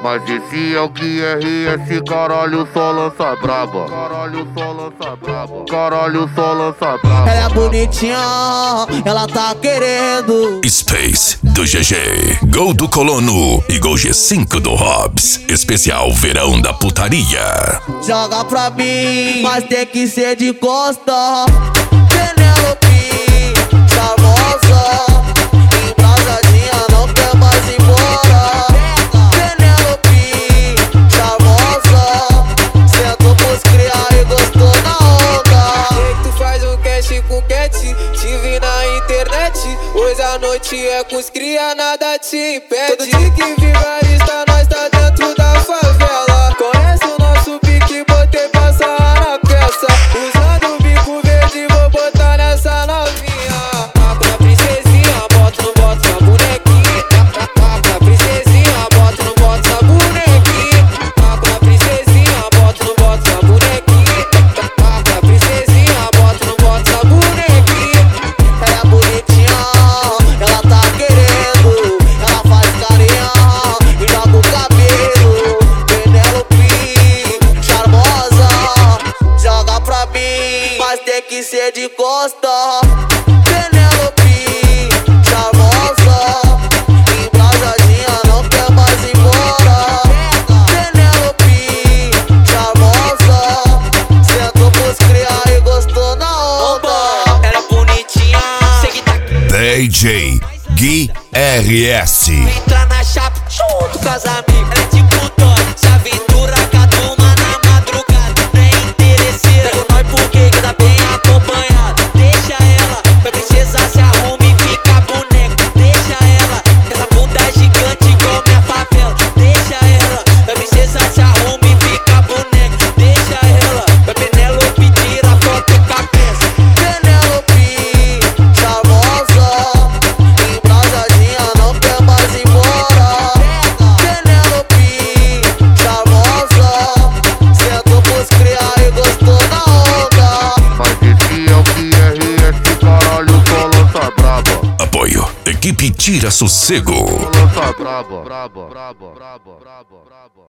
Mas esse é o QRS, caralho, só lança braba. Caralho, só lança braba. Caralho, só lança braba. Ela é bonitinha, ela tá querendo. Space do GG, Gol do Colono e Gol G5 do Hobbs. Especial Verão da Putaria. Joga pra mim, mas tem que ser de costa. Penélope, charmosa, embrasadinha, não quer mais ir embora. Penélope, charmosa, sentou pros criar e gostou na onda. Sei que tu faz um cash com cat, te vi na internet. Hoje a noite é com os cria, nada te impede. Todo dia que vigarista, nós tá dentro da favela. Conhece o nosso pique, botei pra sarrar na peça. Usando o bico verde, vou botar nessa novinha. Taco na princesinha, bota no bota na bonequinha. Taco na princesinha, bota no bota na bonequinha. Taco na princesinha, bota no bota na bonequinha. Taco na princesinha, bota no bota na bonequinha. Ela é bonitinha, ela tá querendo. Ela faz carinha e joga o cabelo. Penélope, charmosa, joga pra mim, mas tem que ser de costa. Penélope, charmosa, embrasadinha, não quer mais ir embora. Penélope, charmosa, sentou pros criar e gostou na onda. Ela é bonitinha, segue daqui. DJ Gui RS. Entra na chapa junto com as amigas. Ela é tipo Tony, se aventura com a turma na madrugada. Nem interesseira, pega nós porque que tá bem acompanhada. Deixa ela, pra princesa se arruma e fica boneca. Deixa ela, essa bunda gigante igual minha favela. Deixa ela, pra princesa se arruma e fica boneca. Deixa ela, pra Penélope tira foto com a peça. Penélope, charmosa, embrasadinha, não quer mais ir embora. Penélope, charmosa, sentou pros criar e gostou na onda. Mas esse é o QRS, caralho, só lança braba. Apoio, equipe Tira Sossego. Só lança braba. Braba, braba, braba, braba, braba.